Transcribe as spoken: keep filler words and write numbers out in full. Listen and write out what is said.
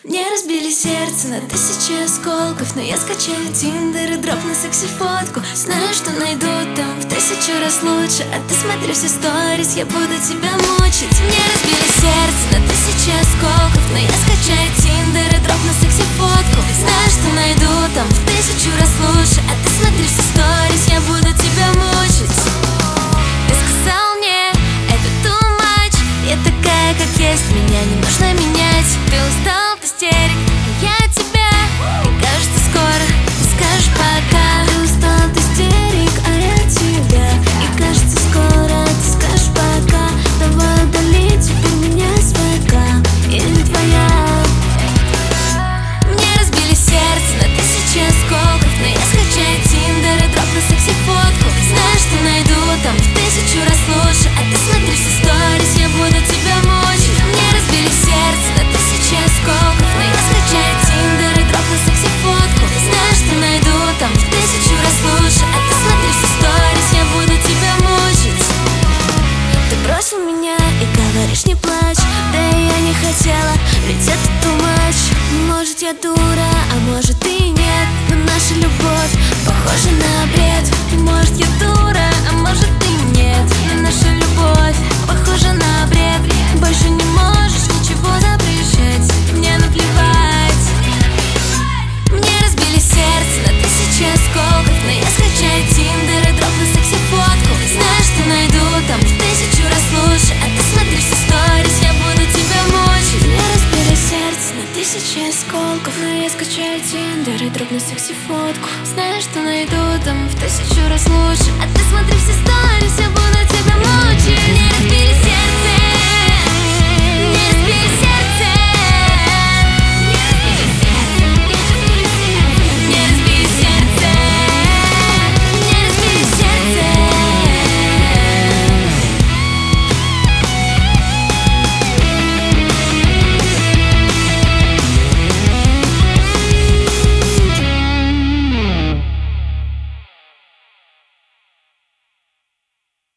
Мне разбили сердце на тысячи осколков, но я скачаю Тиндер и дропну секси-фотку. Знаю, что найду там в тысячу раз лучше, а ты смотри все сторис, я буду тебя мучить. Мне разбили сердце на тысячи осколков, но я скачаю Тиндер и дропну секси-фотку. Знаю, что найду там в тысячу раз лучше, а ты смотри все сторис, я буду тебя мучить. Ты сказал мне, это too much, я такая, как есть, меня не нужно менять. Ты устал от истерик, а я тебя, и кажется скоро ты скажешь пока. Ты устал от истерик, а я тебя, и кажется скоро ты скажешь пока. Давай удали теперь меня с ВК, я не твоя. Мне разбили сердце на тысячи осколков, но я скачаю Тиндер и дропну секси-фотку. Знаешь, что найду там в тысячу раз лучше, а ты смотри все сторис, я буду тебя мучить. Мне разбили сердце на тысячи осколков, но я скачаю Тиндер и дропну секси-фотку. Знаешь, что найду там в тысячу раз лучше, а ты смотри все сторис, я буду тебя мучить. Ты бросил меня и говоришь не плачь, да и я не хотела, ведь это too much. Может я дура, а может и нет, но наша любовь похожа на бред. И может я дура, а может и нет, но наша любовь похожа на бред. Больше не можешь ничего запрещать, мне наплевать. Мне разбили сердце на тысячи осколков, но я скачаю Тиндер и дропну секси-фотку. Знаешь, что найду там в тысячу раз лучше, а ты смотри все сторис, я буду тебя мучить. Мне разбили сердце на тысячи осколков, но я скачаю Тиндер и дропну секси-фотку. Знаешь, что найду там в тысячу раз лучше, а ты смотри все сторис, я буду тебя мучить. Мне разбили сердце, мне разбили сердце.